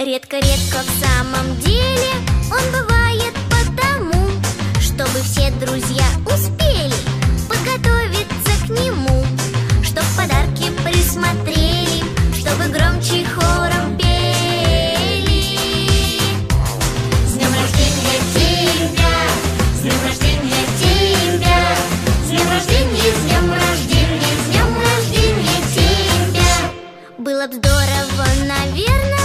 Редко-редко в самом деле он бывает потому, чтобы все друзья успели подготовиться к нему, чтоб подарки присмотрели, чтобы громче хором пели. С днем рождения тебя, с днем рождения тебя, с днем рождения, с днем рождения, с днем рождения тебя. Было б здорово, наверное,